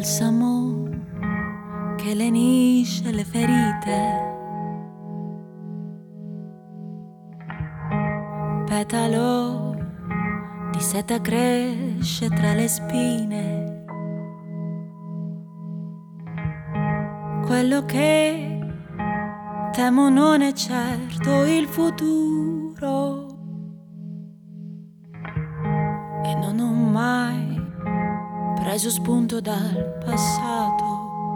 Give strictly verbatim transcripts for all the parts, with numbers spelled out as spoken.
balsamo che lenisce le ferite, petalo di seta cresce tra le spine, quello che temo non è certo il futuro e non ho mai preso spunto dal passato.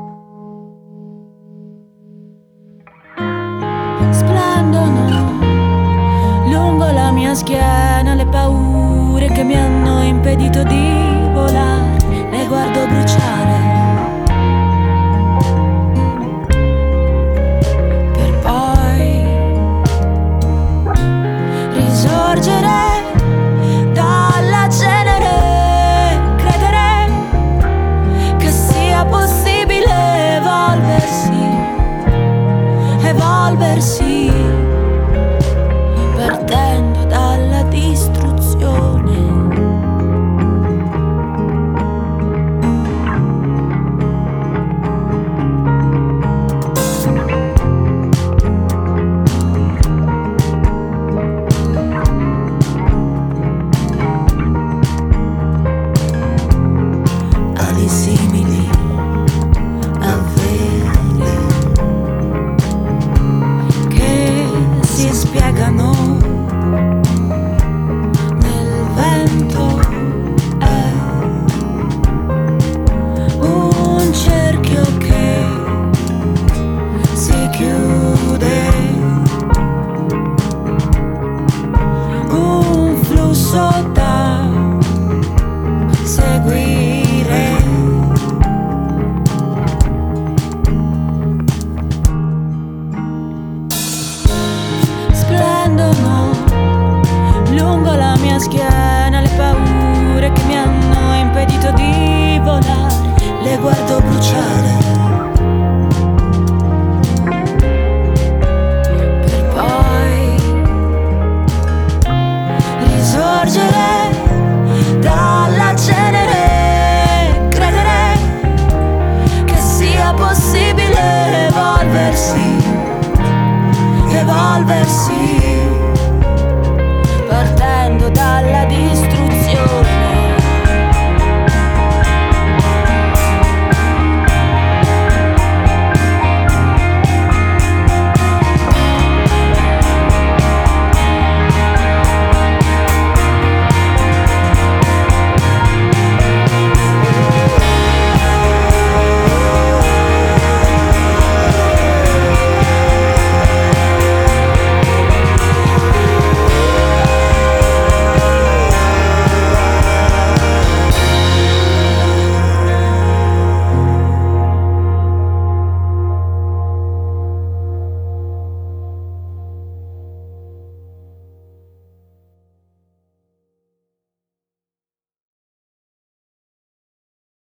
Splendono lungo la mia schiena le paure che mi hanno impedito di volare, le guardo bruciare per poi risorgere dalla cenere, credere che sia possibile evolversi, evolversi partendo dalla distruzione. Ali simili a vele che si spiegano nel vento, è un cerchio che si chiude, un flusso da seguire. Splendono lungo la mia schiena le paure che mi hanno impedito di volare, le guardo bruciare per poi risorgere dalla cenere, credere che sia possibile evolversi, evolversi